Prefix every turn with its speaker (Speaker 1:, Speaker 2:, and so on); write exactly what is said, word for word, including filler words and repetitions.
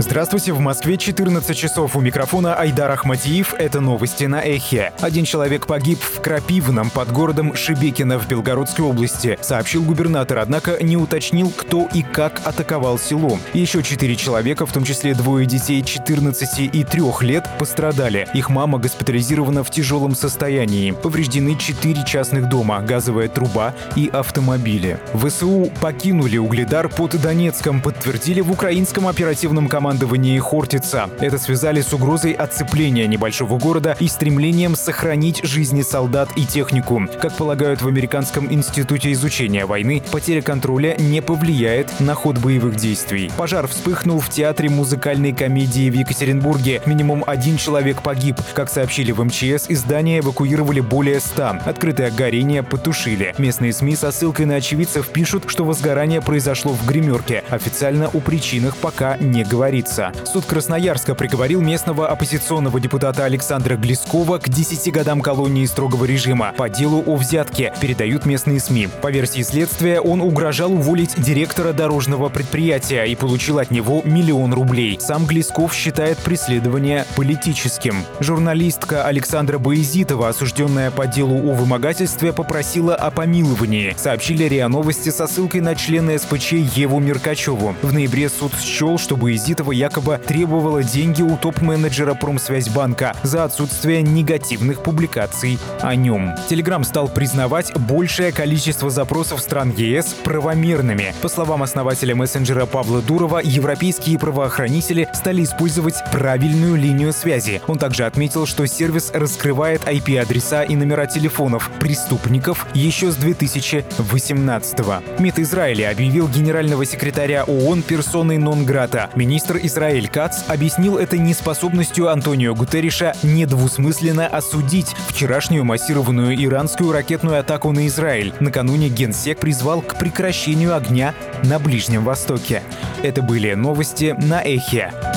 Speaker 1: Здравствуйте, в Москве четырнадцать часов, у микрофона Айдар Ахмадиев. Это новости на Эхе. Один человек погиб в Крапивном под городом Шебекино в Белгородской области, сообщил губернатор, однако не уточнил, кто и как атаковал село. Еще четыре человека, в том числе двое детей четырнадцати и трёх лет, пострадали. Их мама госпитализирована в тяжелом состоянии. Повреждены четыре частных дома, газовая труба и автомобили. ВСУ покинули Угледар под Донецком, подтвердили в украинском оперативном командовании Хортица. Это связали с угрозой отцепления небольшого города и стремлением сохранить жизни солдат и технику. Как полагают в Американском институте изучения войны, потеря контроля не повлияет на ход боевых действий. Пожар вспыхнул в театре музыкальной комедии в Екатеринбурге. Минимум один человек погиб. Как сообщили в эм че эс, из здания эвакуировали более ста. Открытое горение потушили. Местные СМИ со ссылкой на очевидцев пишут, что возгорание произошло в гримерке. Официально о причинах пока не говорится. Суд Красноярска приговорил местного оппозиционного депутата Александра Глескова к десяти годам колонии строгого режима по делу о взятке, передают местные СМИ. По версии следствия, он угрожал уволить директора дорожного предприятия и получил от него миллион рублей. Сам Глесков считает преследование политическим. Журналистка Александра Баязитова, осужденная по делу о вымогательстве, попросила о помиловании, сообщили РИА Новости со ссылкой на члена эс пэ че Еву Меркачеву. В ноябре суд счел, что Баязитова якобы требовала деньги у топ-менеджера Промсвязьбанка за отсутствие негативных публикаций о нем. Телеграм стал признавать большее количество запросов стран е эс правомерными. По словам основателя мессенджера Павла Дурова, европейские правоохранители стали использовать правильную линию связи. Он также отметил, что сервис раскрывает ай пи-адреса и номера телефонов преступников еще с две тысячи восемнадцатого. МИД Израиля объявил генерального секретаря ООН персоной нон-грата. Министр Израиль Кац объяснил это неспособностью Антонио Гутерриша недвусмысленно осудить вчерашнюю массированную иранскую ракетную атаку на Израиль. Накануне Генсек призвал к прекращению огня на Ближнем Востоке. Это были новости на Эхе.